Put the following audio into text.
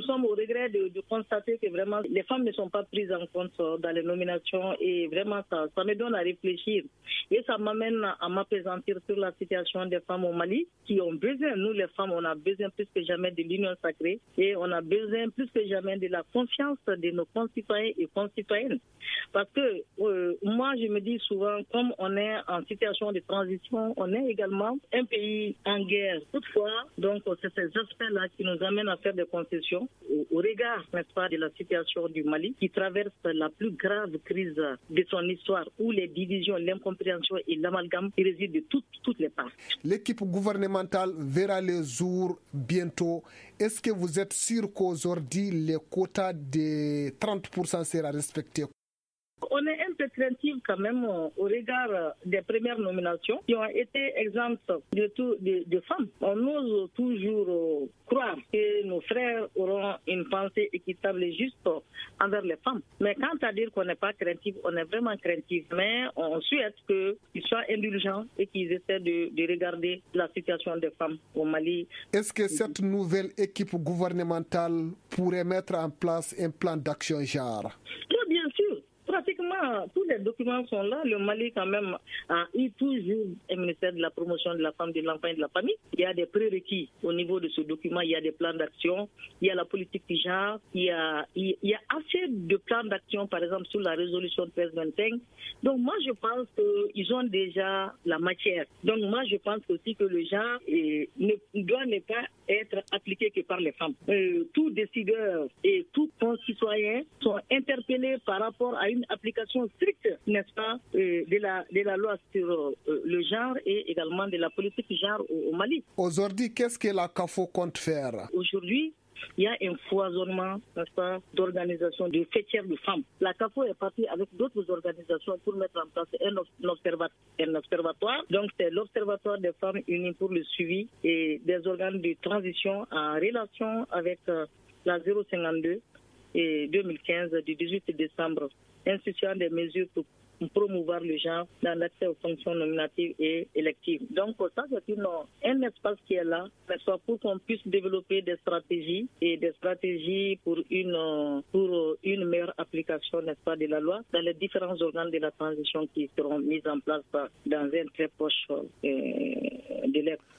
nous sommes au regret de constater que vraiment les femmes ne sont pas prises en compte dans les nominations et vraiment ça me donne à réfléchir. Et ça m'amène à m'apaisantir sur la situation des femmes au Mali qui ont besoin, nous les femmes, on a besoin plus que jamais de l'union sacrée et on a besoin plus que jamais de la confiance de nos concitoyens et concitoyennes. Parce que moi, je me dis souvent, comme on est en situation de transition, on est également un pays en guerre. Toutefois, donc c'est ces aspects-là qui nous amènent à faire des concessions au regard, n'est-ce pas, de la situation du Mali qui traverse la plus grave crise de son histoire où les divisions, l'incompréhension et l'amalgame résident de toutes les parts. L'équipe gouvernementale verra le jour bientôt. Est-ce que vous êtes sûr qu'aujourd'hui, les quotas de 30% sera respecté? On est un peu craintif quand même au regard des premières nominations qui ont été exemptes de femmes. On ose toujours croire que nos frères auront une pensée équitable et juste envers les femmes. Mais quant à dire qu'on n'est pas craintif, on est vraiment craintif. Mais on souhaite qu'ils soient indulgents et qu'ils essaient de regarder la situation des femmes au Mali. Est-ce que cette nouvelle équipe gouvernementale pourrait mettre en place un plan d'action genre? Oui, bien sûr. Pratiquement tous les documents sont là. Le Mali, quand même, a eu toujours un ministère de la promotion de la femme, de l'enfant et de la famille. Il y a des prérequis au niveau de ce document. Il y a des plans d'action. Il y a la politique du genre. Il y a assez de plans d'action, par exemple, sur la résolution 1325. Donc, moi, je pense qu'ils ont déjà la matière. Donc, moi, je pense aussi que le genre doit ne pas être appliqué que par les femmes. Tout décideur et tout concitoyen sont interpellés par rapport à une application stricte, n'est-ce pas, de la loi sur le genre et également de la politique genre au Mali. Aujourd'hui, qu'est-ce que la CAFO compte faire? Aujourd'hui, il y a un foisonnement, n'est-ce pas, d'organisations de fêtières de femmes. La CAFO est partie avec d'autres organisations pour mettre en place un observatoire. Donc, c'est l'Observatoire des femmes unies pour le suivi et des organes de transition en relation avec la 052 et 2015 du 18 décembre, instituant des mesures pour promouvoir le genre dans l'accès aux fonctions nominatives et électives. Donc ça, c'est un espace qui est là, pour qu'on puisse développer des stratégies pour une meilleure application, n'est-ce pas, de la loi dans les différents organes de la transition qui seront mis en place dans un très proche délai.